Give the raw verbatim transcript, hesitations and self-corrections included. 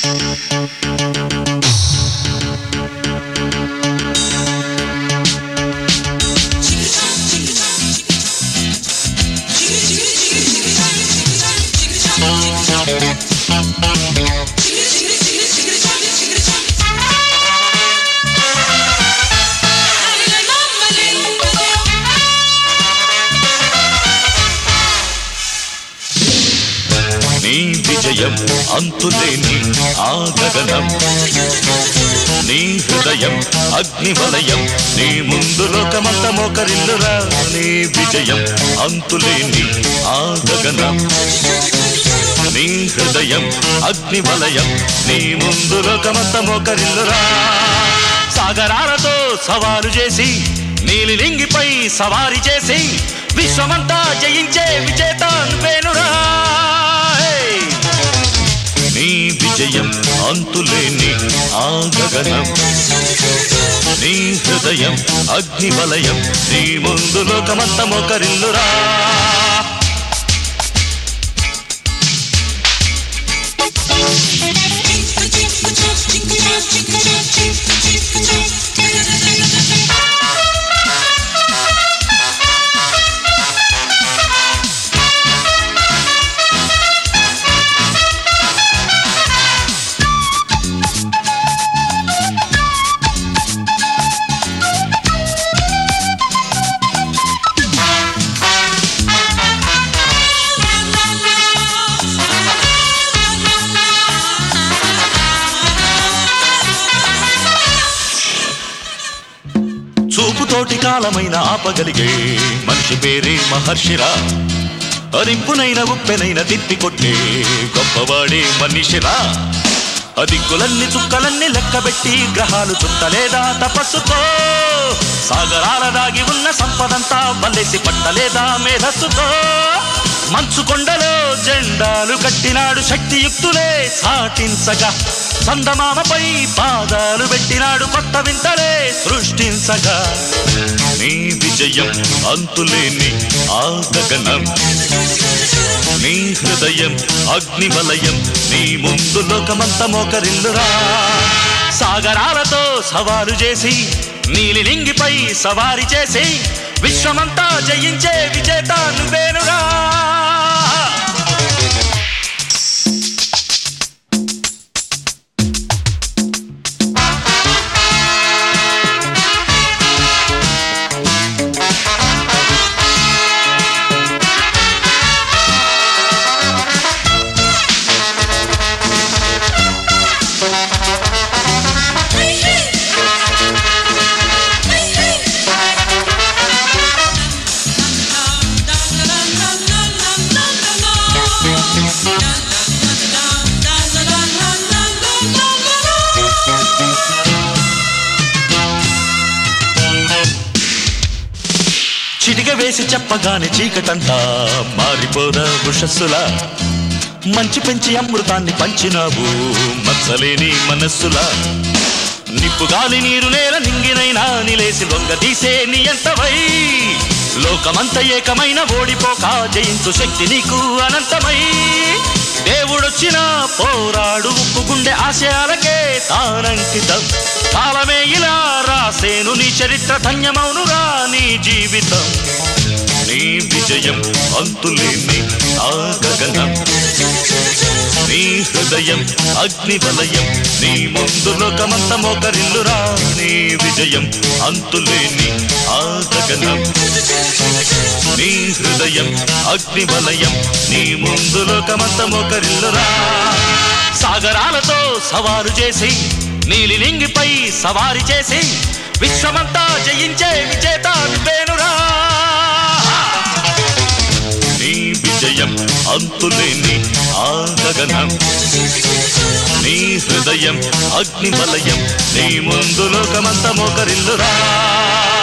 విజయం అంతులేని ఆ గగనం నీ హృదయం అగ్నివలయం నీ ముందు లోకమంత మోకరిల్లురా నీ విజయం అంతులేని ఆ గగనం నీ హృదయం అగ్నివలయం నీ ముందు లోకమంత మోకరిల్లురా సాగరాలతో సవాలు చేసి నీలిలింగిపై సవారి చేసి విశ్వమంతా జయించే విజేత నువ్వేనురా నీ విజయం అంతులేని ఆ గగనం నీ హృదయం అగ్నివలయం నీ ముందు లోకమంత మోకరిల్లురా చూపుతోటి కాలమైన ఆపగలిగే మనిషి పేరే మహర్షిరా అరింపునైన ఉప్పెనైన తిప్పికొట్టే గొప్పవాడే మనిషిరా అదిక్కులన్నీ చుక్కలన్నీ లెక్కబెట్టి గ్రహాలు చుట్టలేదా తపస్సుతో సాగరాల దాగి ఉన్న సంపదంతా వల్లేసి పట్టలేదా మేధస్సుతో మంచు కొండలో జెండాలు కట్టినాడు శక్తియుక్తులే సాటించగా చందమామపై పాదాలు పెట్టినాడు కొత్త వింతలే సృష్టించగా నీ విజయం అంతులేని ఆ గగనం నీ హృదయం అగ్నివలయం నీ ముందు లోకమంత మోకరిల్లురా సాగరాలతో సవాలు చేసి నీలిలింగిపై సవారి చేసి విశ్వమంతా జయించే విజేత నువ్వేనురా చిటిక వేసి చెప్పగానే చీకటంతా మారిపోదా ఉషస్సులా మంచి పెంచి అమృతాన్ని పంచినావు మచ్చలేని మనస్సులా నిప్పు గాలి నీరు నేల నింగినైనా నిలేసి లొంగ తీసే నీ ఎంతవై లోకమంత ఏకమైన ఓడిపోక జయించు శక్తి నీకు అనంతమై దేవుడొచ్చినా పోరాడు ఉప్పు గుండె ఆశయాలకే తానంకితం కాలమే ఇలా రాసేను నీ చరిత్ర ధన్యమౌనురా నీ జీవితం నీ విజయం అంతులేని ఆ గగనం నీ హృదయం అగ్నివలయం నీ ముందు లోకమంత మోకరిల్లురా నీ విజయం అంతులేని ఆ గగనం నీ హృదయం అగ్నివలయం నీ ముందు లోకమంత మోకరిల్లురా సాగరాలతో సవారు చేసి నీలిలింగిపై సవారి చేసి విశ్వమంతా జయించే విజేత నువ్వేనురా నీ విజయం అంతులేని ఆ గగనం నీ హృదయం అగ్నివలయం నీ ముందు లోకమంత మోకరిల్లురా